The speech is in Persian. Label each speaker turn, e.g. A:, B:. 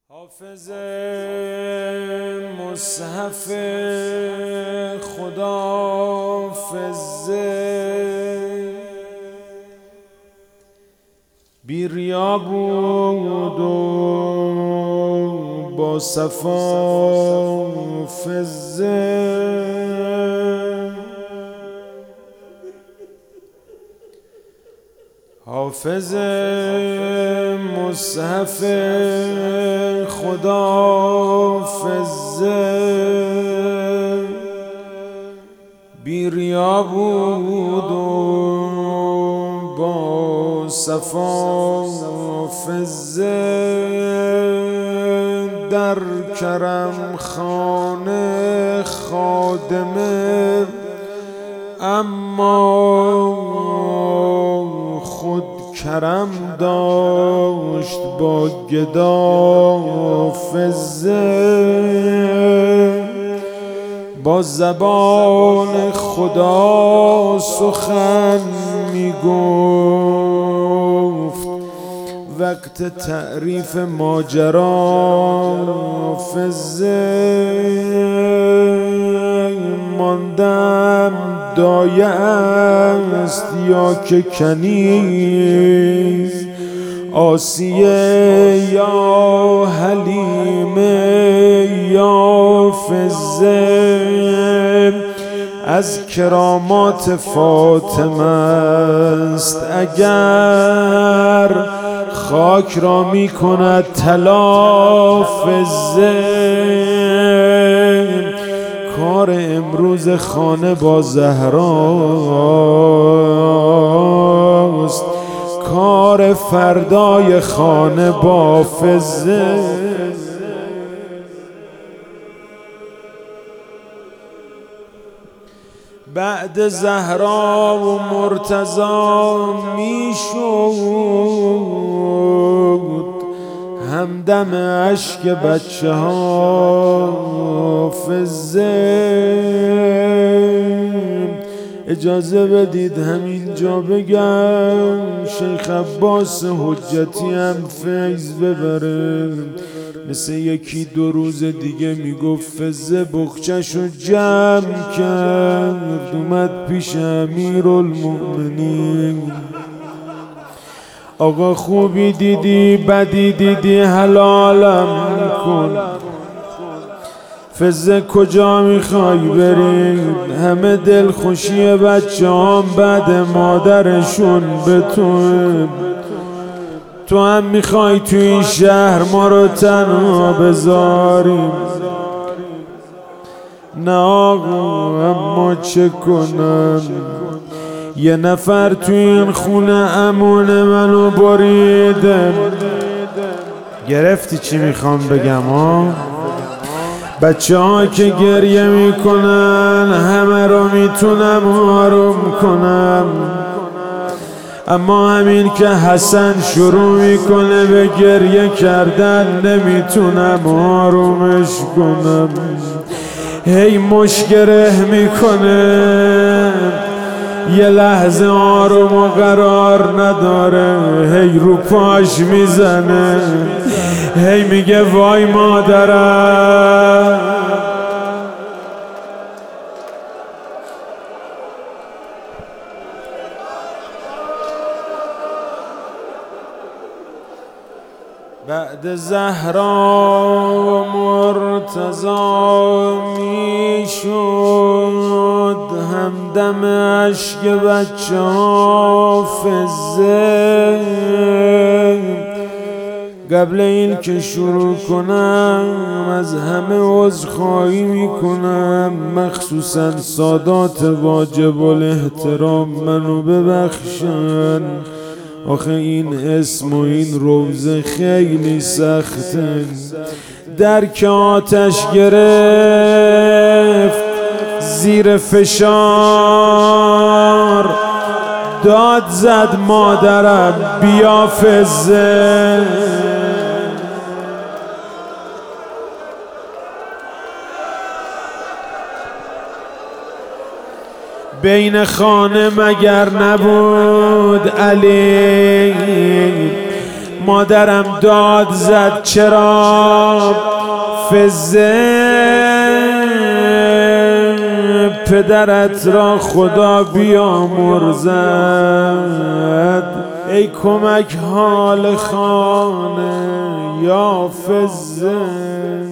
A: حافظ مصحف خداحافظ بی ریا بود و با صفا فزه حافظ مصحف خداحافظ بی ریا بود و با صفا فزه در کرم خانه خادمه اما خود کرم داشت با گدا فزه با زبان خدا سخن می گفت وقت تعریف ماجرا فزه ماندم دایه است یا که کنیز آسیه یا حلیمه یا فزه از کرامات فاطمه است اگر خاک را می کند طلا فزه کار امروز خانه با زهراست کار فردای خانه با فزه بعد زهرا و مرتضی می شد همدم عشق بچه ها فزه اجازه بدید همینجا بگم شیخ عباس حجتی هم فیض ببره مثل یکی دو روز دیگه میگفت فزه بخچه‌شو جمع کرد اومد پیش امیرالمؤمنین آقا خوبی دیدی بدی دیدی حلالم کن فزه کجا میخوای بری همه دل خوشی بچه هم بعد مادرشون به تو هم میخوای تو این شهر ما رو تنها بذاریم نه آقا اما چه کنم یه نفر تو این خونه امون منو بریده گرفتی چی میخوام بگم ها بچه ها که گریه میکنن همه رو میتونم آروم کنم اما همین که حسن شروع میکنه به گریه کردن نمیتونم آرومش کنم هی مشگره میکنه یه لحظه آروم و قرار نداره هی رو پاش میزنه هی میگه وای مادرم بعد زهرا و مرتضی می شد همدم عشق بچه ها فزه قبل این که شروع کنم از همه عذرخواهی میکنم مخصوصا سادات واجب الاحترام منو ببخشن آخه این اسم و این روزه خیلی سخته درک آتش گرفت زیر فشار داد زد مادرم بیا فزه بین خانه مگر نبود علی مادرم داد زد چرا فزه پدرت را خدا بیامرزد. ای کمک حال خانه یا فزه.